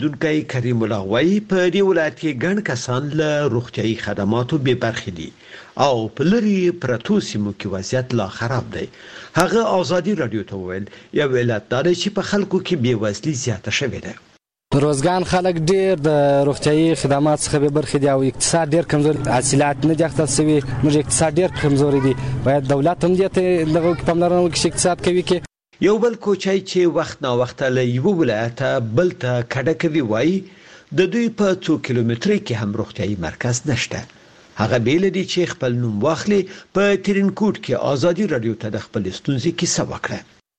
دونکای کریم الله وایي په دې ولایت کې ګڼ کسان له روغتیايي خدماتو بې برخې دي او په لرې پرتو سیمو کې وضعیت لا خراب دی. هغه آزادي رادیو ته وویل یو علت دا دی چې په خلکو کې بېوزلي زیاته شوې ده. روزګان خلک ډیر د روغتیايي خدمات څخه به برخې دي او اقتصاد ډیر کمزور حاصلات نه دي اخته شوي. موږ اقتصاد ډیر کمزوري دي. باید دولت هم دې ته دغه پاملرنه وکړي چې اقتصاد کوي کې. یو بل کوچای چې وخت نا وخت له یو ولایت بل ته کډه کوي وایي د دوی په 2 کیلومترۍ کې هم روغتیايي مرکز نشته. هغه بیل دي چې خپل نوم واخلي. په ترینکوټ کې آزادي رادیو ته د خپل ستونزې کیسه وکړه.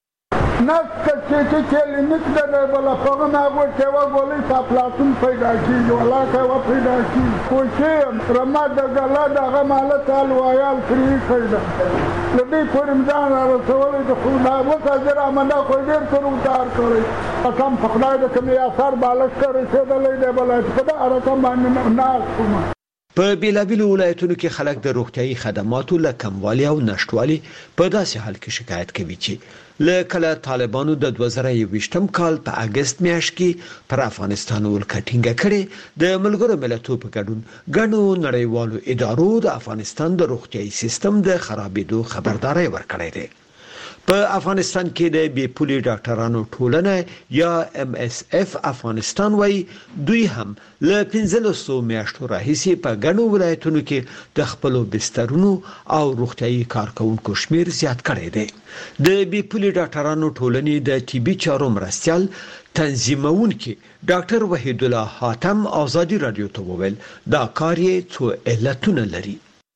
نسکه چې کلینیک د بلا پغنا ورته وګولې سپلاتون پیدا کیږي ولا کا پیدا کیږي کوچې رما د غلا دغه مالت الویال فری کړه لدی پرمځان رسول د خدا وکړه رامنه خو ډیر تر وتار کړی کم پخړای د کمی اثر بالښت کړی چې د لید بلا په دا رقم باندې نه کوم. په بیلابیلو ولایتونو کې خلک د روغتیايي خدماتو له کموالي او نشټوالي په داسې حال کې شکایت کوي چې له کله طالبانو د 2021م کال په اگست میاشت کې پر افغانستان ولکټینګ کړي د ملګرو ملتونو په ګډون ګڼو نړیوالو ادارو د افغانستان د روغتیايي سیستم د خرابېدو خبرداري ورکړې ده. په افغانستان کې د بیپولي ډاکټرانو ټولنه یا MSF افغانستان وایي دوی هم له 1500 میاشتو راهیسې په ګڼو ولایتونو کې د خپلو بسترونو او روغتیايي کارکونکو شمیر زیات کړی دی. د بیپولي ډاکټرانو ټولنې د طبي چارو مرستیال تنظیمونکي ډاکټر وحید الله حاتم آزادي رادیو ته وویل دا کار یې څو علتونه لري.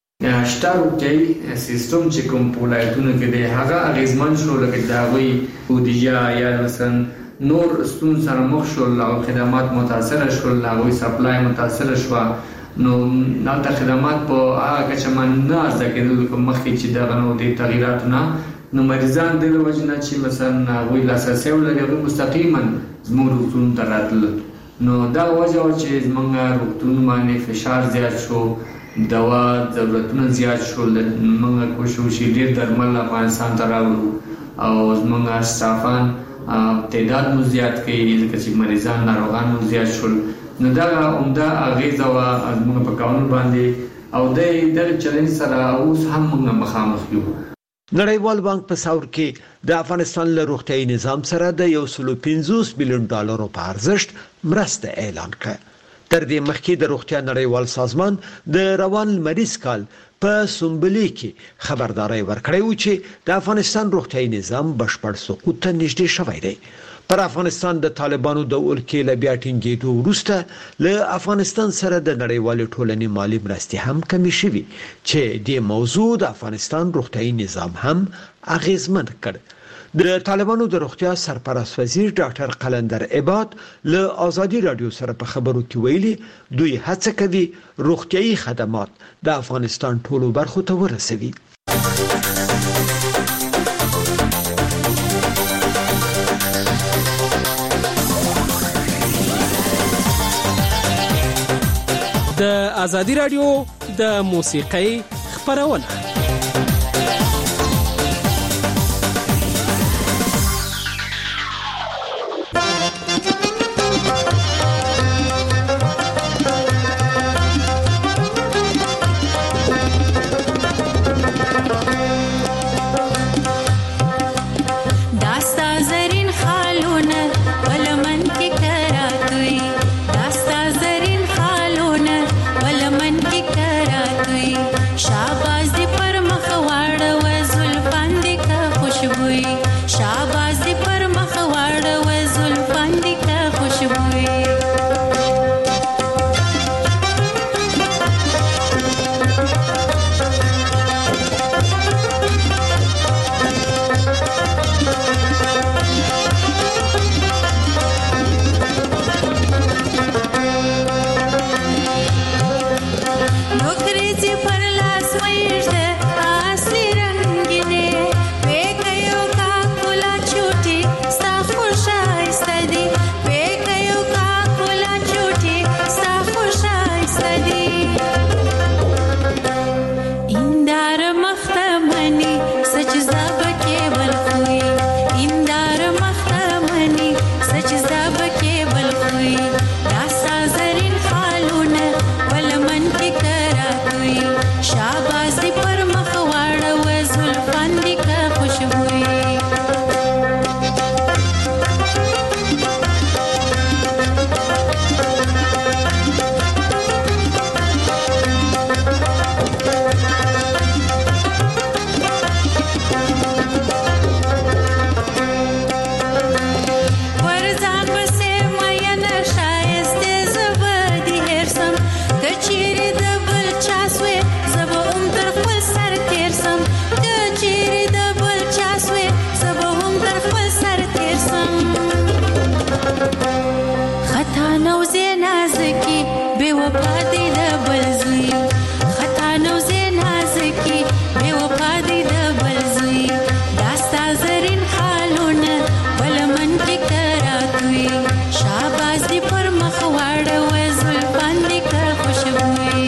شته روغتیايي سیستم چې کوم په ولایتونو کې دی هغه اغیزمن شو لکه د هغوی بودیجه یا مثلا نور ستون سره مخ شول او خدمات متاثر شول هغوی سپلای متاثر شو نو د خدمات په هغه کچه باندې نه ارزه کېدل کوم مخکې چې دغه نو د تغییراتونه نو مریضان د وجنه چې مثلا هغوی لاسرسي ولري هغوی مستقیما زموږ روغتون ته راتلل نو دا وجه چې زموږ روغتون باندې فشار زیات شو دوا ضرورتونه زیات شول. موږ کوشش وشي ډیر درمل افغانستان ته راوړو او زموږ سټافان تعداد مو زیات کړي ځکه چې مریضان ناروغان مو زیات شول نو دا عمده اغیزه وا موږ په قانون باندې او د چیلنج سره اوس هم موږ مخامخ یو. نړیوال بانک په ثور کې د افغانستان له روغتیايي نظام سره د 150 میلیون ډالرو په ارزښت مرسته اعلان کړه. تر دې مخکې د روغتیا نړیوال سازمان د روان مریض کال په سومبلي کې خبرداري ورکړې و چې د افغانستان روغتیايي نظام بشپړ سقوط ته نږدې شوی دی. پر افغانستان د طالبانو د ولکې له بیا ټینګېدو وروسته له افغانستان سره د نړیوال ټولنې مالی مرستې هم کمې شوي چې د موضوع د افغانستان روغتیايي نظام هم اغیزمن کړ. د طالبانو د روغتیا سرپرست وزیر ډاکټر قلندر عباد له آزادي رادیو سره په خبرو کې ویلي دوی هڅه کوي روغتیايي خدمات د افغانستان ټولو برخو ته ورسوي. د آزادي رادیو د موسیقۍ خبرونه शाबाश نوزې نازکي بے وفا دي د بل زوی خطا نوزې نازکي بے وفا دي د بل زوی داستا زرین خالونه ولمن کې کراتوي شاباز دي پر مخ واړه و زلفان دي که خوشبوي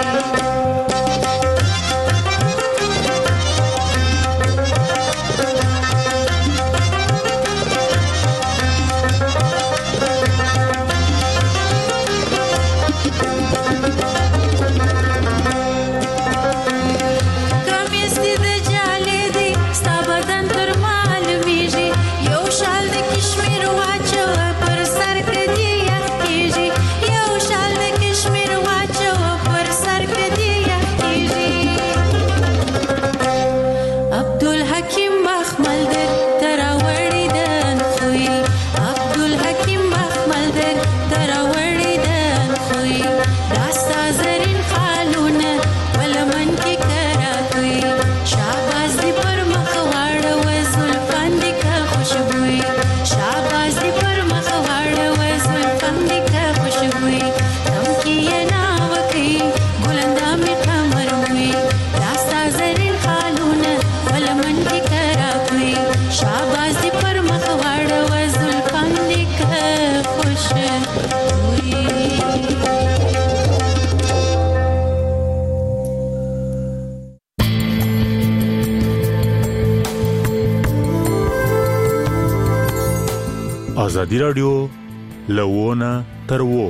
ازادي رادیو لوونه تر وو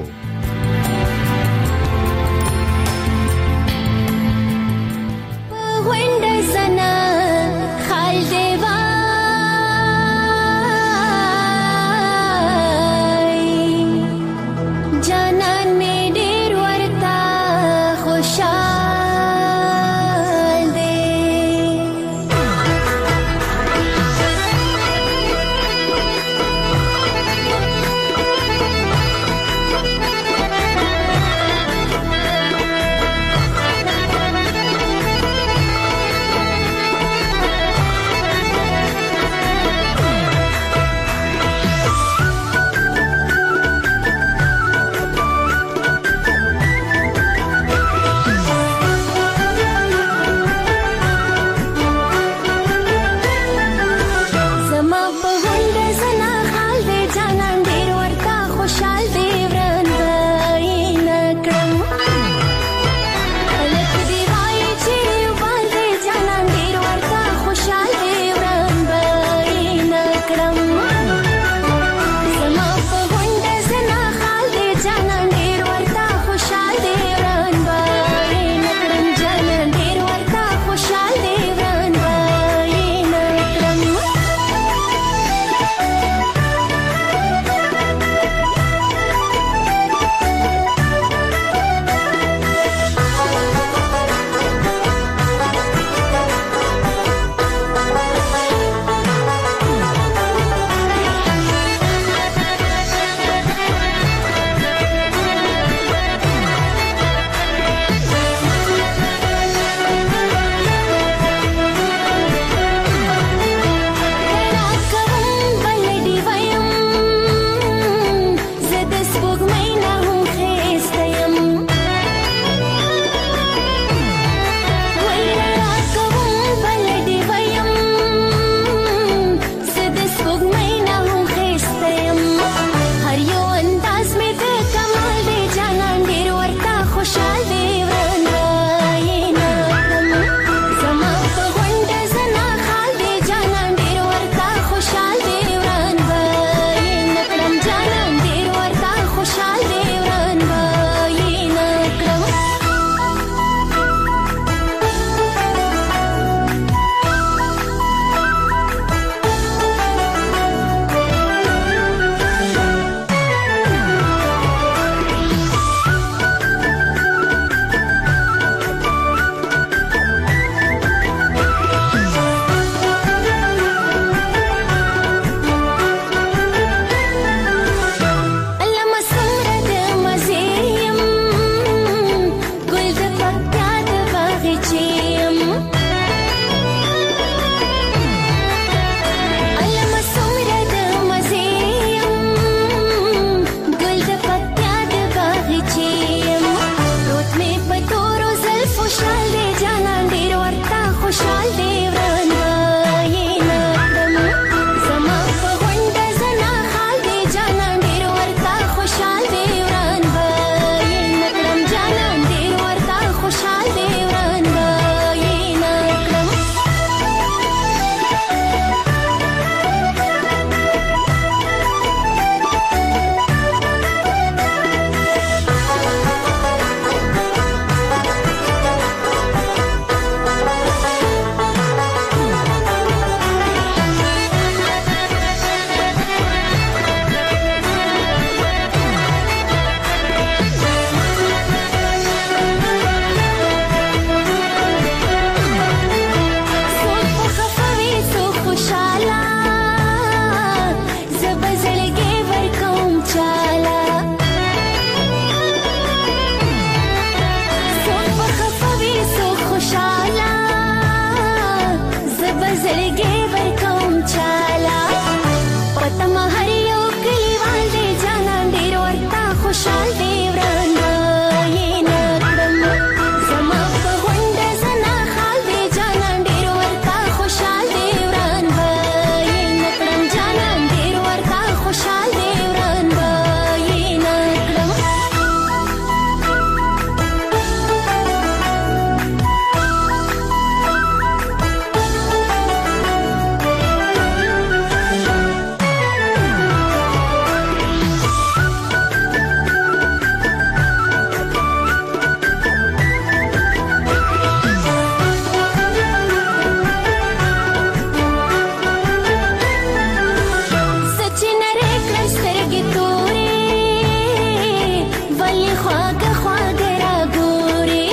خواږه خواږه را ګوري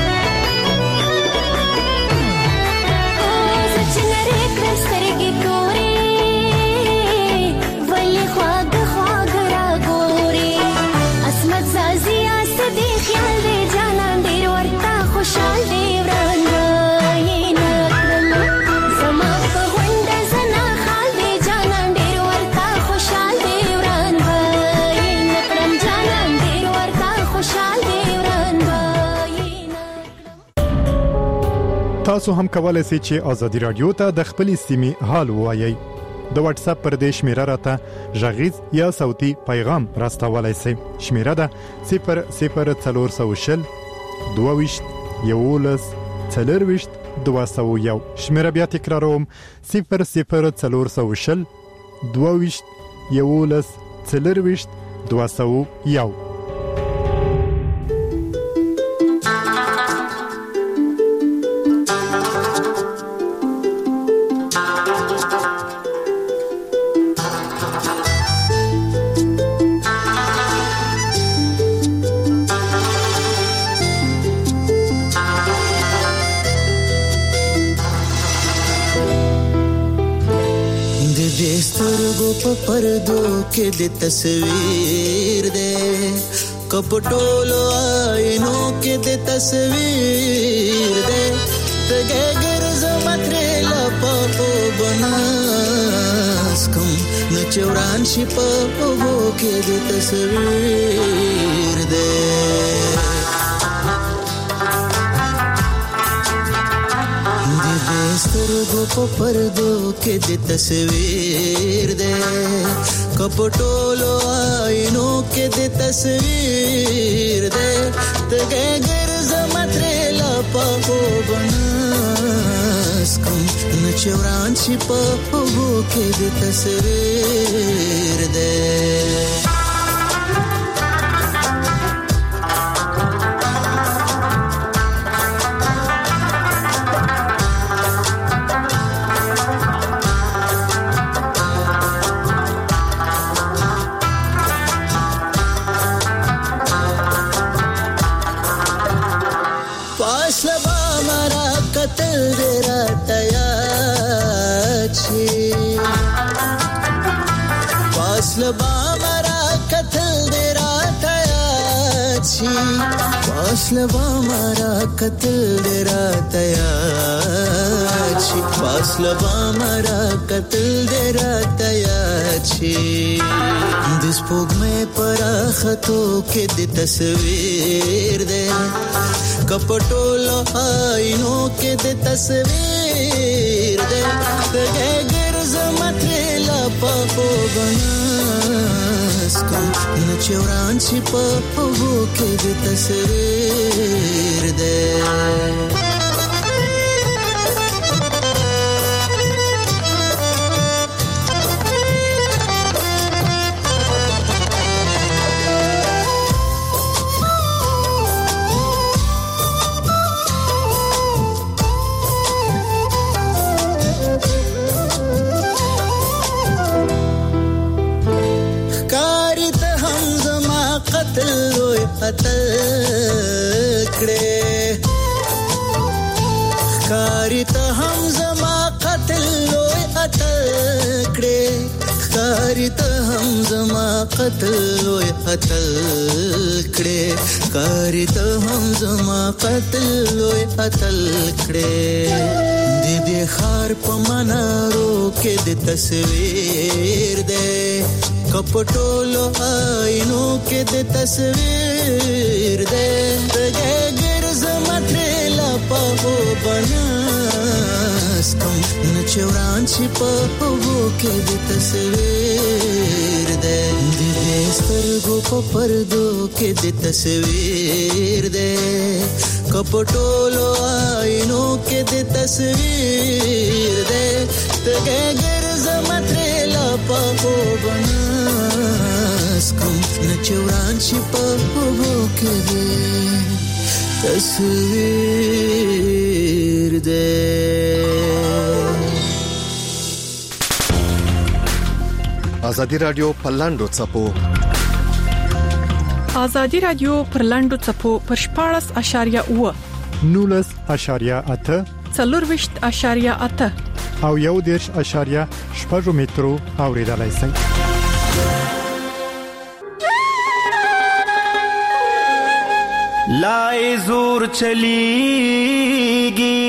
زه چې نرۍ کړم سترګې تورې ولې خواږه خواږه را ګوري عصمت سازي است دې خیال دې جانان ډېر ورته خوشحال دې وران وایي نه کړم زما په غونډه زنا خال دې جانان ډېر ورته خوشحال دې وران وایي نه کړم جانان ډېر ورته خوشحال دې وران وایي نه کړم. تاسو هم کولای شئ چې ازادي رادیو ته د خپلې سیمې حال ووایئ. د واتس اپ پر دې شمیره راته غږیز یا صوتي پیغام راستولای شئ. شمیره ده 00420 22 11 40 201. شمیره بیا تکراروم 00420 22 11 40 201. په پردو کې د تصویر دې کپټولو آینو کې د تصویر دې تګه ګرځم ترې لپو بناس کوم نو چوران شي په وو کې د تصویر دې سترګو په پردو کې د تصویر دې کپټولو آینو کې د تصویر دې تګه ګرځم ترې لپو بناس کوم نو چوران شي په وو کې د تصویر دې فاصله مارا قتل درا تیار شي فاصله مارا قتل درا تیار شي د سپوږمۍ پر خطو کې د تصویر دې کپټولو آینو کې د تصویر دې تګه ګرځم ترې لپو بناس کوم نو چوران شي په وو کې د تصویر دې خکاری ته هم زما قتل لوی اتل کړې خکاری ته هم زما قتل لوی اتل کړې خکاری ته هم زما قتل لوی اتل کړې دې خار په منارو کې د تصویر دې کپټولو آینو کې د تصویر دې تګه ګرځم ترې لپو بناس کوم نو چوران شي په وو کې د تصویر دې سترګو په پردو کې د تصویر دې کپټولو آینو کې د تصویر دې تګه ګرځم ترې لپو بناس کوم نو چوران شي په وو کې د تصویر دې ازادي رادیو پلاندو چپو ازادي رادیو پر لنډو چپو پر 14.8 19.8 4.8 او 1.8 مترو اوریدلای شئ. لای زور چلیگی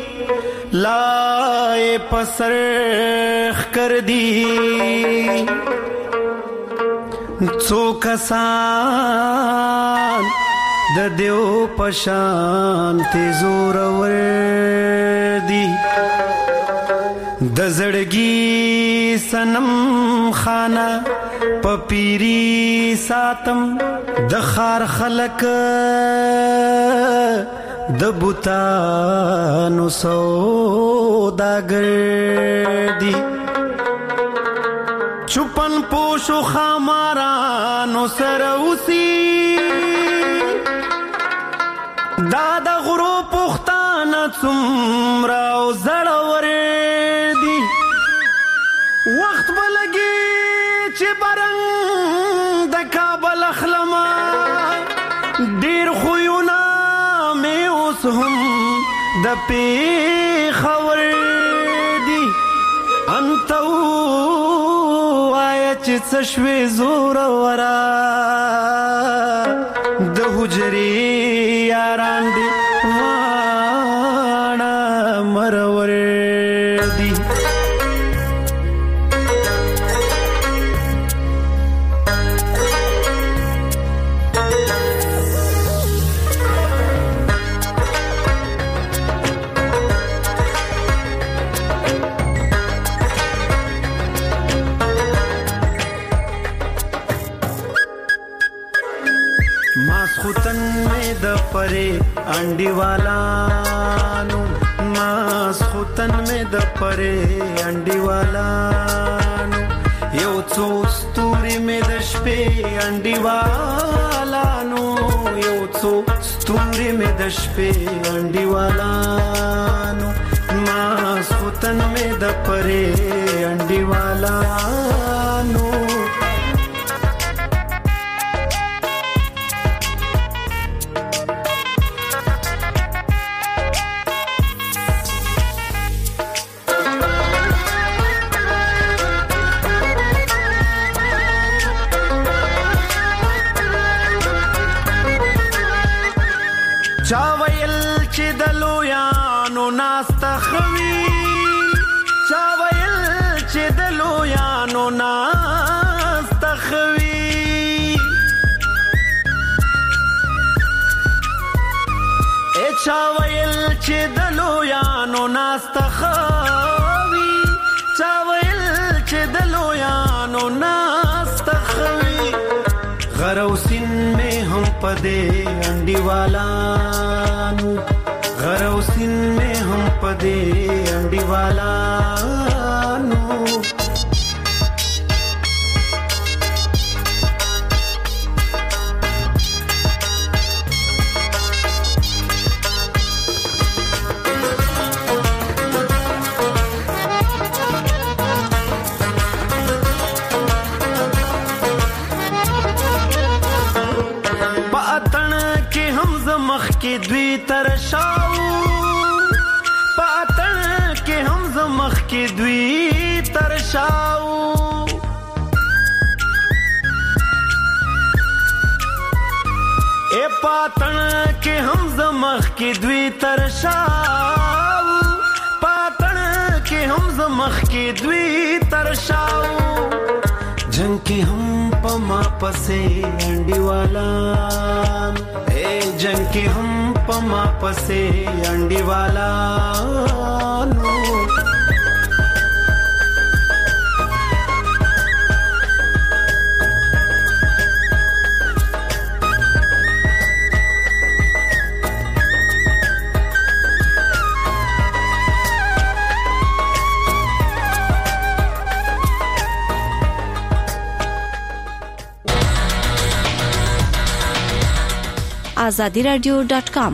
لای پسرخ کر دی څو کسان د دیو پشان ته زور ور دی د زړګي سنم خانه پپیری ساتم د خار خلق د بوتانو سوداګر دی چپن پوشو خامارانو سروسی دادا غرو پختانه څومره زړور دی وخت بلګي چې برنګ د کابل اخلما ډیر خوونه مې اوس هم د پیښور دی انتو چې څشوي زور ورا د حجري یاران دي وانا مرور دي خوتن میں د پرے انڈی والانو ماس خوتن میں د پرے انڈی والانو یو څو ستوري میں د شپې انڈی والانو یو څو ستوري میں د شپې انڈی والانو ماس خوتن میں د پرے انڈی والانو چاویل چې دلو یانو ناستخوي چاویل چې دلو یانو ناستخوي ا چاویل چې دلو یانو ناستخوي چاویل چې دلو یانو ناستخوي غروسین میں ہم پدے انڈی والانو غروسین میں ہم پدے انڈی والانو مخ کې دوی ترشاو پاتن کې هم زمخ کې دوی ترشاو اے پاتن کې هم زمخ کې دوی ترشاو پاتن کې هم زمخ کې دوی ترشاو جنگ کې هم پما پسې انډي والا جنگ के हम पमा पसे अंडी वाला नो azadiradio.com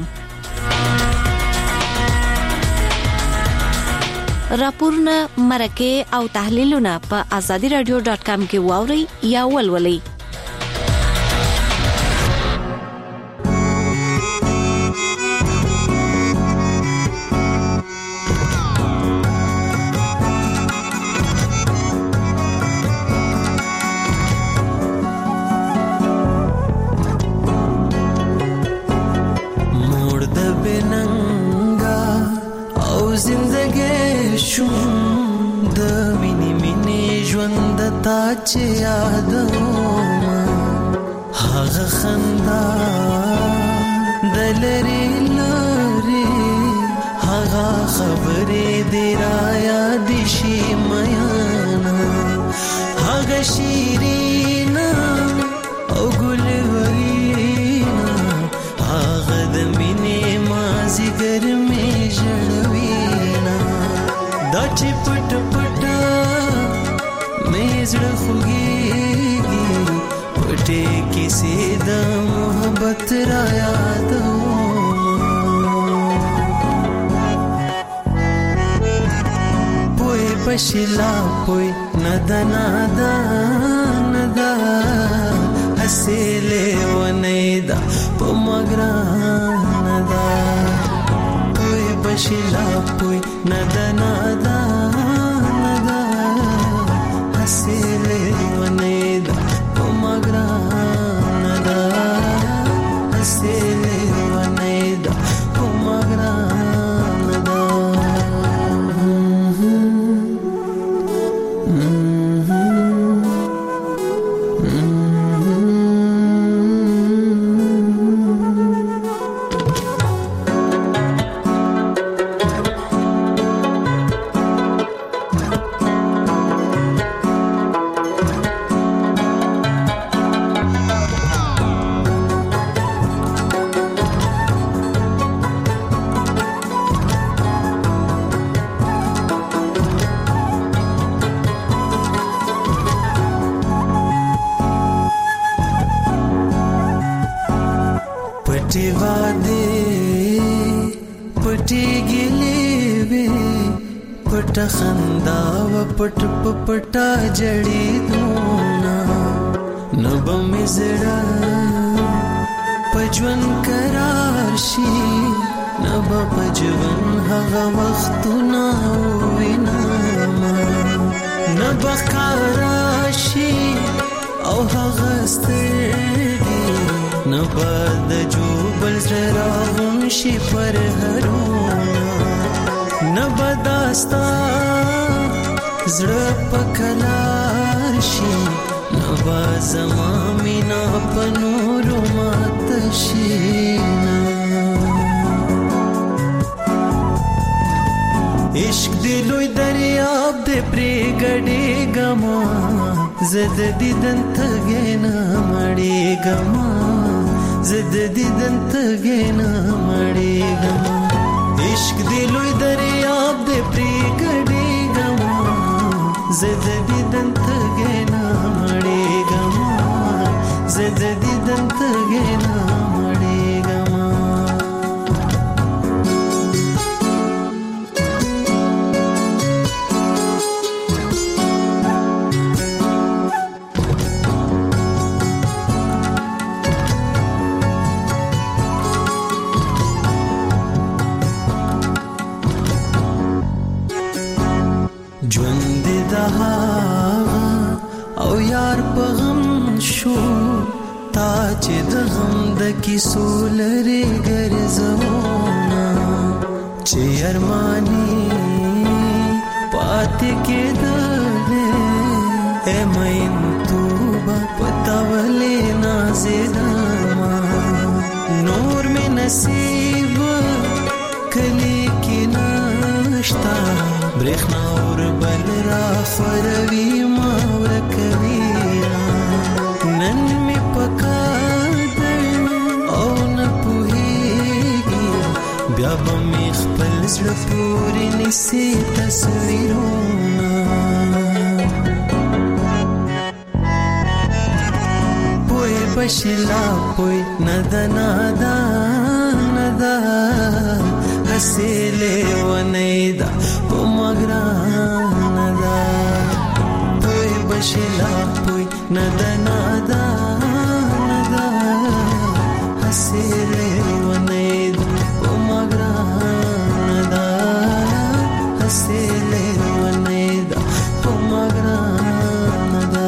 راپورونه مرکه او تحلیلونه په azadiradio.com کې واوري یا ولولئ شوم د مینې ژوند تا چې یادوم هغه خندا د لري هغه خبرې دې را یاد شي میانا هغه شیرینا او ګلورینا هغه د مینې مازیګر مې ژړوینا دا چې پټ پټ مې زړه خوږېږي پټې کیسې د محبت را یادوم پشلا پوی ندا ندا ندا حسیلے ونیدا پمگران ندا پوی پشلا پوی ندا ندا ندا حسیلے ونیدا پمگران ندا حسیلے ونیدا پمگران ندا پټ پټا جړې دونا نب مزړه پجون قرار شي نب پجون هغه وختونه وینا نب خراشي او هغه ستړي نب د جوبل زراون شي پر هرونا نب داستا زړه پکلار شي نو زما مینا پنور مات شي عشق دی لوی دریاب دی پری ګډې ګما زد دیدن تګینا مړې ګما زد دیدن تګینا مړې ګما عشق دی لوی دریاب دی پری ګډې ګما زد دیدن تګینا مړې ګما زد دیدن تګینا مړې ګما ژوند دها او یار په غم شو تا چې د غم د کیسو لري ګرځونا چې ارمانی پاتې کېدلې مین توبه پتاولې نازېدما نور مې نصیب کلی کې نشتا برېښنا اور بل را خوروي ما ورکوي نن مې پکار او نه پوهېږي بیا به مې خپل زړه پورې نیسي تصویرونه پوی بشلا پوی ندا ندا ندا حسیلے ونیدا پمگران دا پوی بشلا پوی ندا ندا ندا حسیلے ونیدا پمگران دا حسیلے ونیدا پمگران دا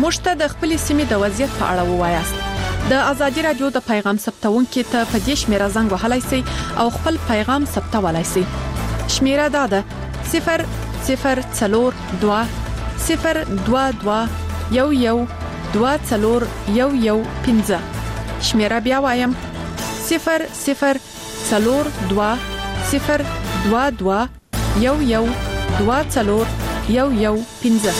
موږ ته د خپل سیمې د وضعیت په اړه ووایاست د ازادي رادیو د پیغام ثبتونکو ته په دې شمیره زنګ وهلای شئ او خپل پیغام ثبتولای شئ شمیره دا ده 002 022 11 20115 شمیره بیا وایم 002 022 11 20115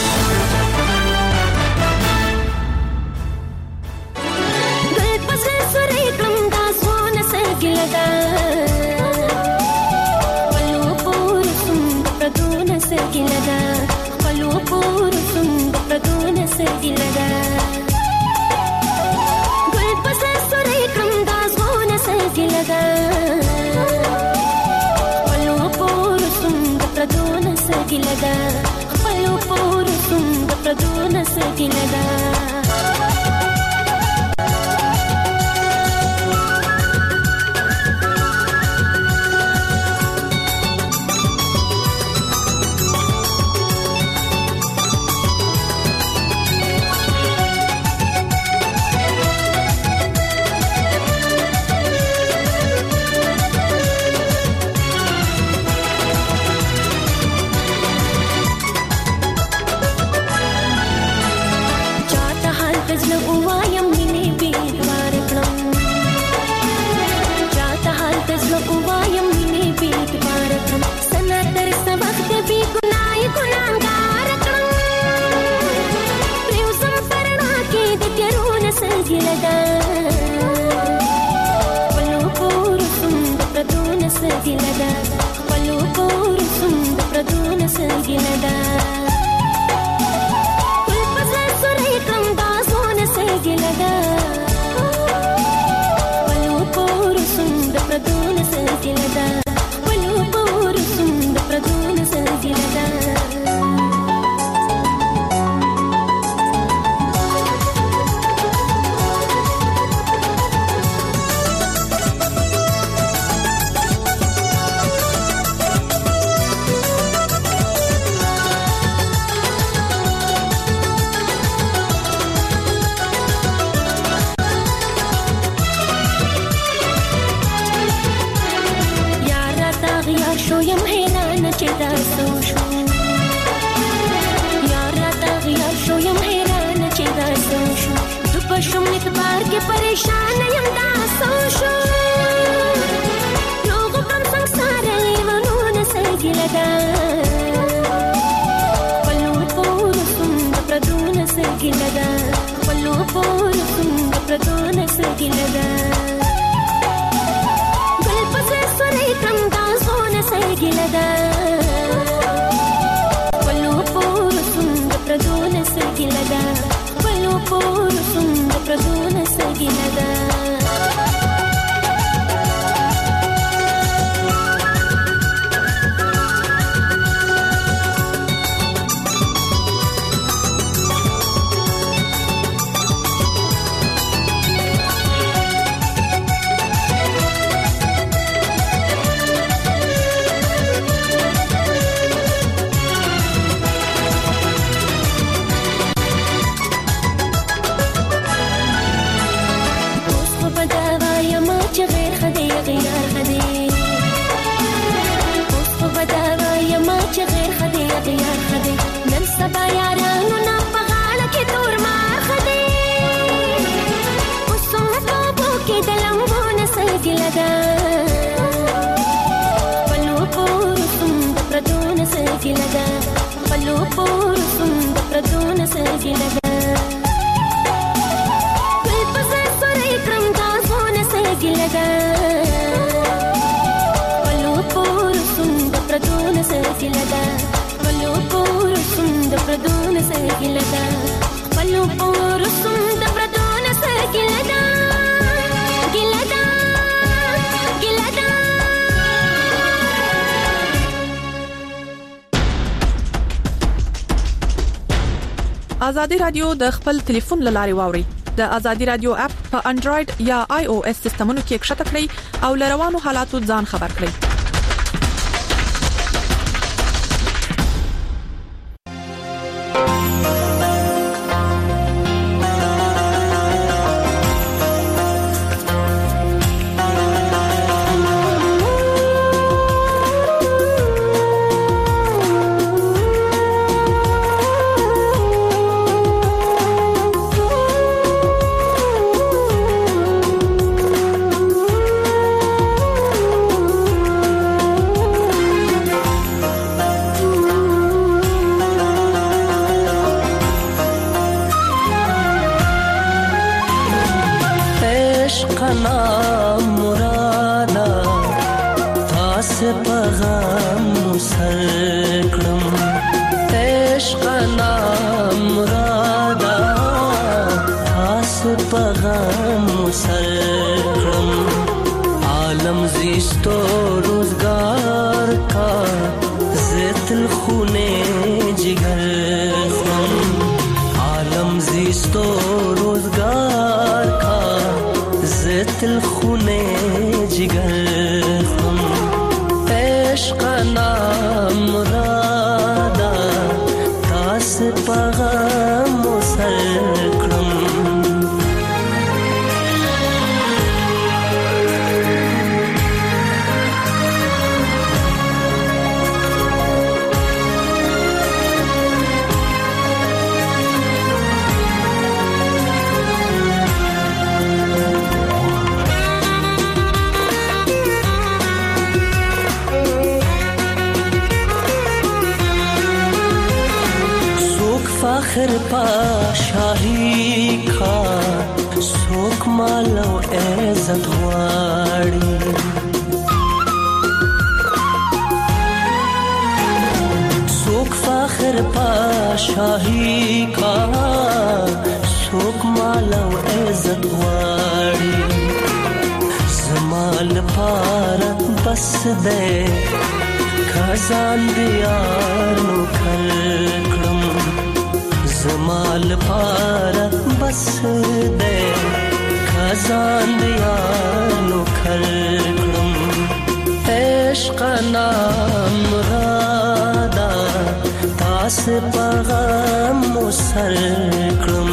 ازادي رادیو د خپل ټلیفون لاري واوري د ازادي رادیو اپ په انډراید یا آی او اس سیستمونو کې ښکته کړئ او لروانو حالاتو ځان خبر کړئ پیغام سر کړم عشق نام رادا خاص پیغام سر کړم عالم زیستو روزگار کا زیتل خونے جگر خم عالم زیستو روزگار کا زیتل خونے جگر خم عشق نام رادا تاس پیغام سر کړم فخر پا شاہی کا سوک مالو عزت غواړي سوک فخر پا شاہی کا سوک مالو عزت غواړي زمال پارت بس دے خزان دیار نو کړم زمال پارت بس دے خزان دیانو کھرکڑم عشق نام رادا تاس پیغام سر کړم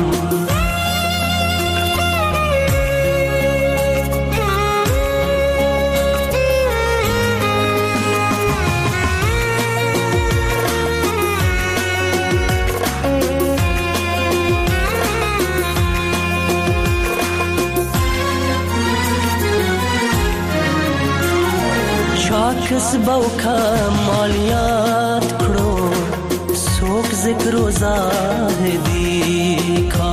کسبو کا مالیات کړو څوک ذکر و زاهدی کا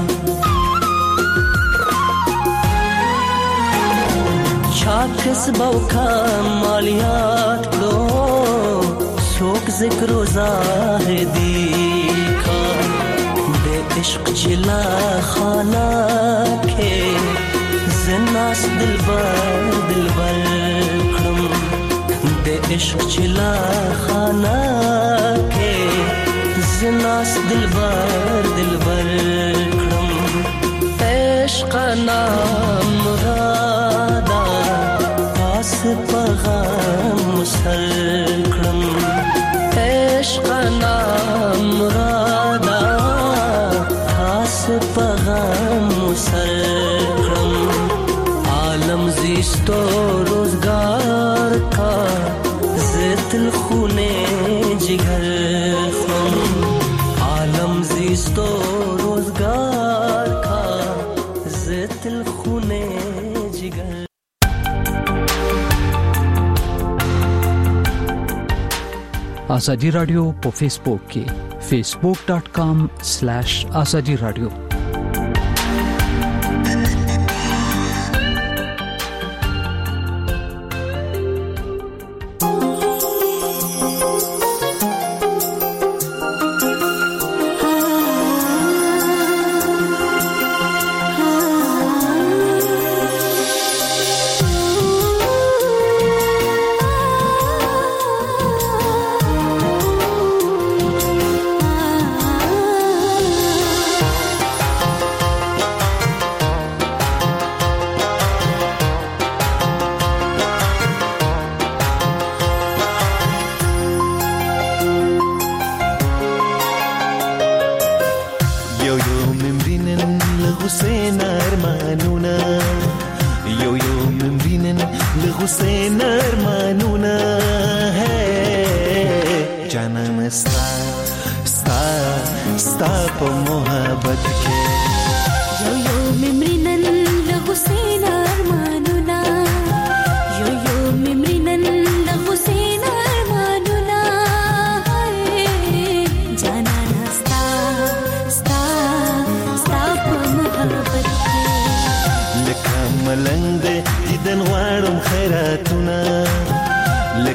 چا کسبو کا مالیات کړو څوک ذکر و زاهدی کا بے عشق چلا خانہ کے زناس دلبر دلبر دے عشق چلا خانہ کے زناس دلبر دلبر کړم عشق نام رادا پاس پیغام سر کړم عشق نام رادا پاس پیغام سر کړم عالم زیستو روزگار کا زیتل خونے جگر خم عالم زیستو روزگار کا زیتل خونے جگر آزادی رادیو په فیسبوک کې facebook.com/azadi radio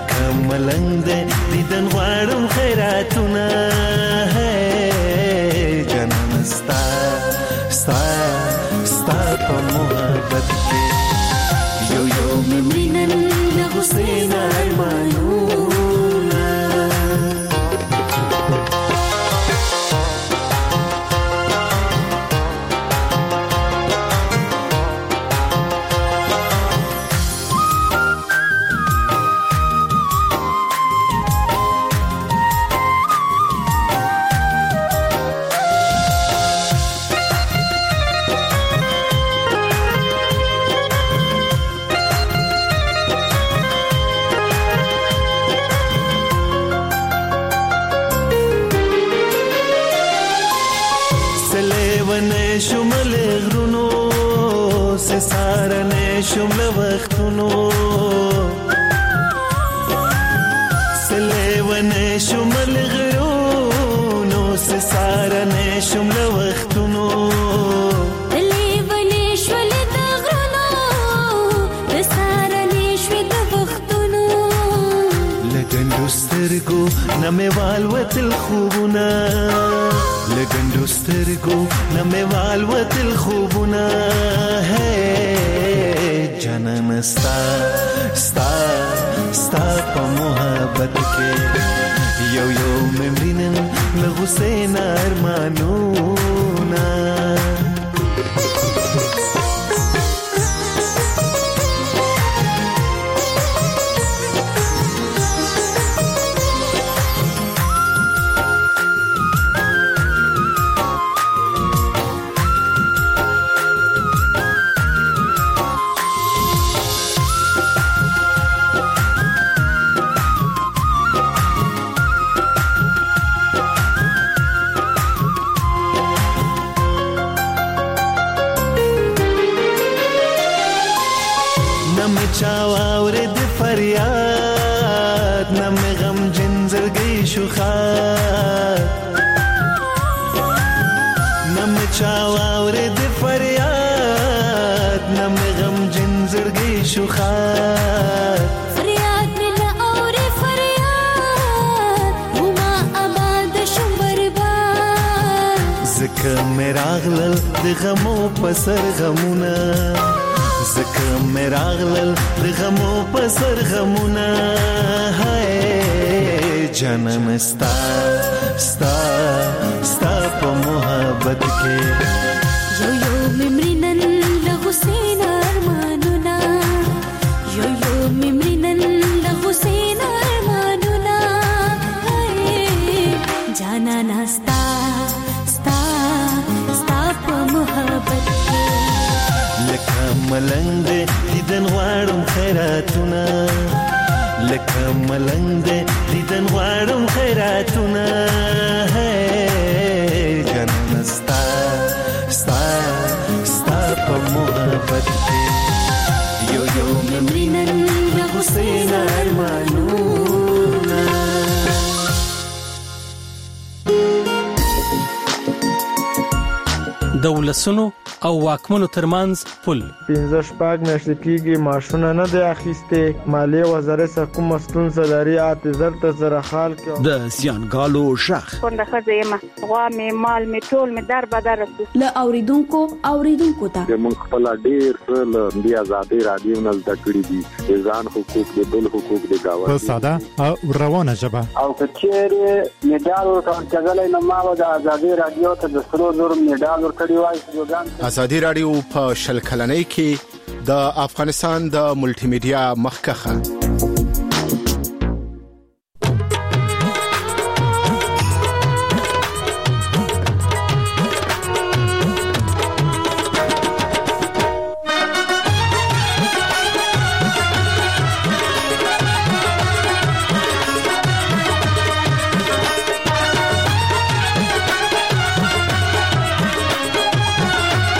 لکه ملنګ دې دیدن غواړم خیراتونه جانان ستا ستا ستا په محبت کې یو یو ممرینن له حسین ارمانونه شمله وختونو سلیونه شمله غرونو سسارنه شمله وختونو سلیونه شمله د غرونو سسارنه شمله وختونو لګندو سترګو نمه والوتل خوبونه لګندو سترګو نمه والوتل خوبونه جانان ستا ستا ستا په محبت کې یو یو ممرینن له حسین ارمانونه چاوارد فریاد نم غم جنزرگی شخاد نم چاوارد فریاد نم غم جنزرگی شخاد فریاد من اور فریاد هما آباد شم برباد زکه مراغلل د غمو پسر غمونه زکه مراغلل د غمو پسر غمونه جانان ستا ستا ستا په محبت کې یو یو ممرینن له حسین ارمانونه یو یو ممرینن له حسین ارمانونه جانان ستا ستا ستا په محبت کې لکه ملنګ دې دیدن غواړم خیراتونه لکه ملنګ دې دیدن غواړم خیراتونه جانان ستا ستا ستا په محبت کې یو یو ممرینن له حسین ارمانونه د ولسونو او واکمنو ترمنځ پل 15 میاشتې کېږي معاشونه نه دی اخیستې مالیه وزارت څخه کومه ستونزه لري اعتذار ته زره حال کې د زیانګالو شخ څنګه خزه یم غوا می مال می ټول می در بدر له اوریدونکو ته موږ خپل ډیر له دی آزادي رادیو نه زده کړی دي ځان حقوق د بل حقوق د گاوه په ساده او روانه ژبه او کچېره میډال ورکړل کېږي نو ما د آزادي رادیو ته د 300 میډال ورکړی وای آزادي رادیو په شل کلنۍ کې د افغانستان د ملټي میډیا مخکخه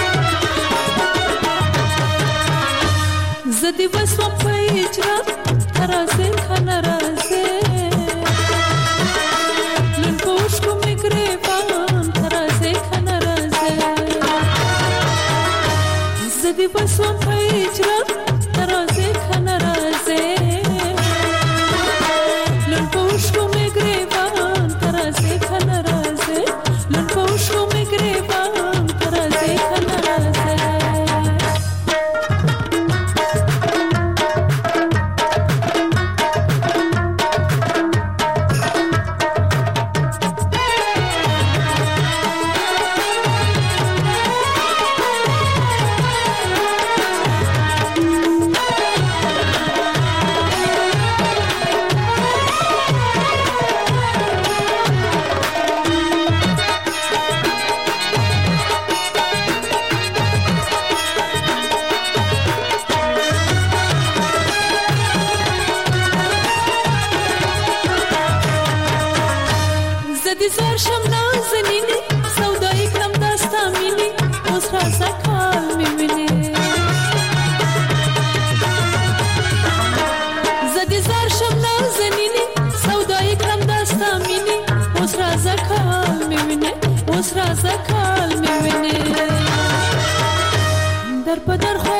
زدي وسوم په اجرا زدي زار شم نازنینه سودای کم دستا مینه اوس رازه کال میبینه زدي زار شم نازنینه سودای کم دستا مینه اوس رازه کال میبینه اوس رازه کال میبینه در پدر